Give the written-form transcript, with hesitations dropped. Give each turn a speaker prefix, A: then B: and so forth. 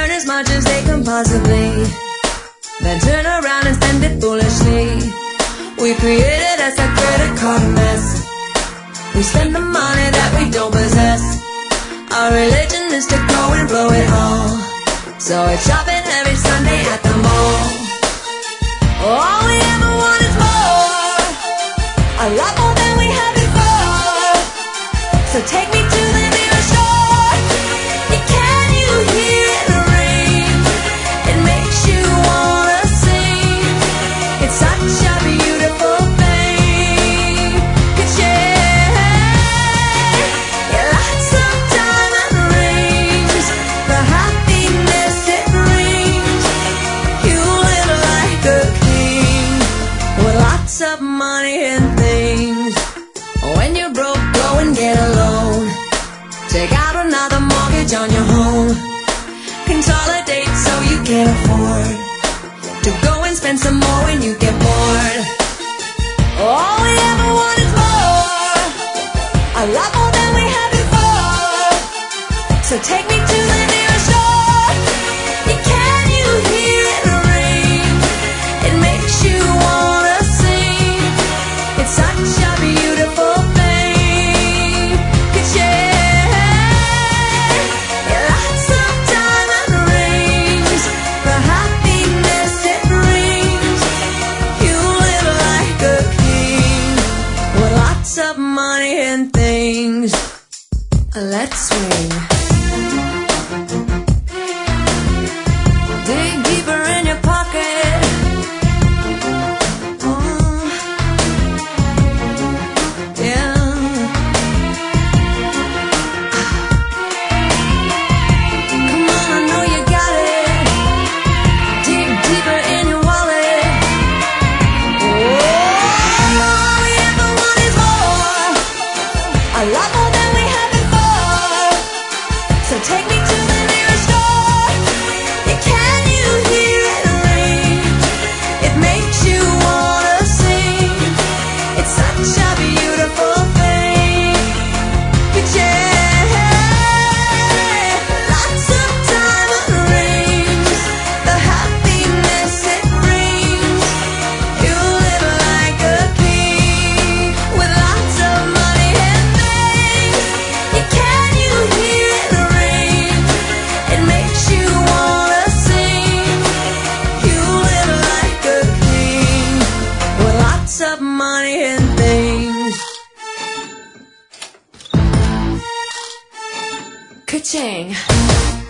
A: earn as much as they can possibly, then turn around and spend it foolishly. We created us a credit card mess. We spend the money that we don't possess. Our religion is to go and blow it all, so we're shopping every Sunday at the mall. All we ever want is more, a lot more than we had before. So take me to the nearest shore. Can you hear the rain? It makes you wanna sing. It's such a beautiful thing. Could share lots of diamond rings, the happiness it brings. You live like a king with lots of money and things. When you're broke, go and get a loan. Take out another mortgage on your home. Consolidate so you can afford to go and spend some more when you get bored. All we ever want is more, a lot more than we had before. So take me to the nearest shore. Can you hear the rain? It makes you wanna sing. It's such a beautiful thing. Could share lots of diamond rings, the happiness it brings. You live like a king with lots of money and things. Let's swing. Dig deeper in your pocket. Oh, yeah. Come on, I know you got it. Dig deeper in your wallet. Oh, all we ever want is more, a lot more than we had before. So take me to the nearest door. Can you hear it rain? It makes you wanna sing. It's such a beautiful thing. Could share lots of diamond rings, the happiness it brings. You live like a king with lots of money and things. Can you hear it rain? It makes you wanna sing. You live like a king with lots of money and things. Ka-ching.